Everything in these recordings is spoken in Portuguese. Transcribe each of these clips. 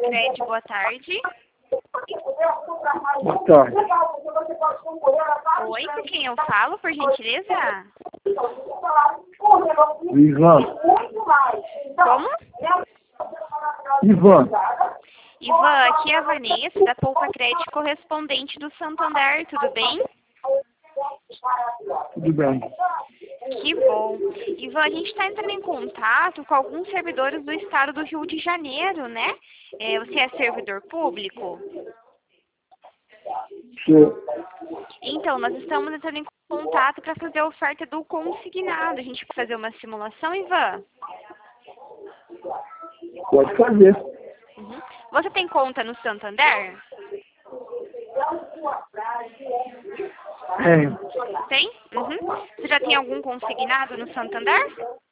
Cicred, boa tarde. Boa tarde. Oi, com quem eu falo, por gentileza? Ivan. Como? Ivan. Ivan, aqui é a Vanessa, da Poupa Crédito Correspondente do Santander, tudo bem? Tudo bem. Que bom. Ivan, a gente está entrando em contato com alguns servidores do estado do Rio de Janeiro, né? Você é servidor público? Sim. Então, nós estamos entrando em contato para fazer a oferta do consignado. A gente pode fazer uma simulação, Ivan? Pode fazer. Uhum. Você tem conta no Santander? Tem? Uhum. Você já tem algum consignado no Santander?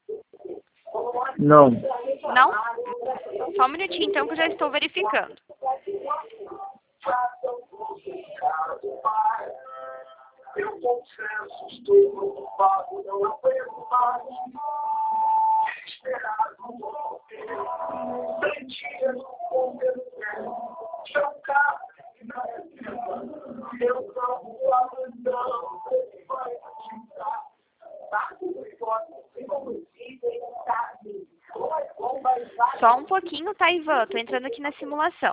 Não. Não? Só um minutinho, então, que eu já estou verificando. Eu confesso, estou preocupado, não aguento mais. Desesperado, sem dias com meu pé, chocado na vida. Eu não abandão, ele vai ativar. Só um pouquinho, tá, Ivan? Tô entrando aqui na simulação.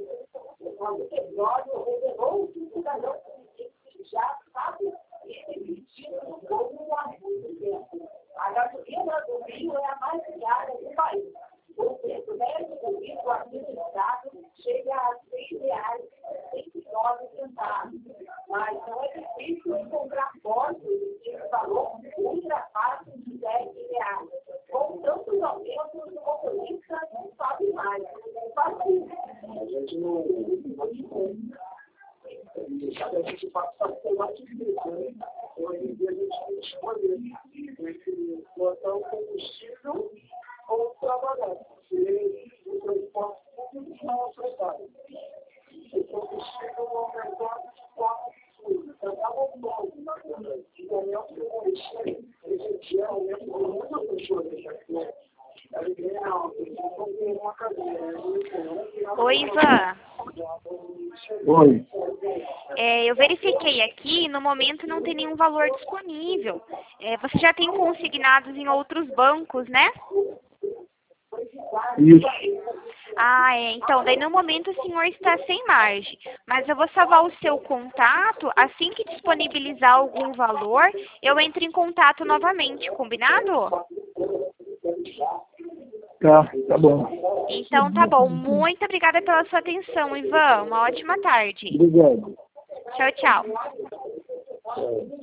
A gasolina do Rio é a mais cara do país. O preço médio do litro aqui no estado chega a R$ 6,09. Mas não é difícil encontrar postos de valor ultrapassa de R$ 10. Com tantos aumentos, o motorista não sabe mais. A gente não a gente passa por uma dificuldade, né? Hoje em dia a gente tem que escolher entre botar o combustível ou trabalhar, porque o transporte público não oferece. O combustível aumentou a transporte público, então está bom, e também o combustível, esse dia aumenta muitas pessoas aqui. Oi, Ivan. Oi. Eu verifiquei aqui, no momento não tem nenhum valor disponível. Você já tem consignados em outros bancos, né? Isso. Então, daí no momento o senhor está sem margem. Mas eu vou salvar o seu contato, assim que disponibilizar algum valor, eu entro em contato novamente, combinado? Tá bom. Então tá bom. Muito obrigada pela sua atenção, Ivan. Uma ótima tarde. Obrigado. Tchau, tchau.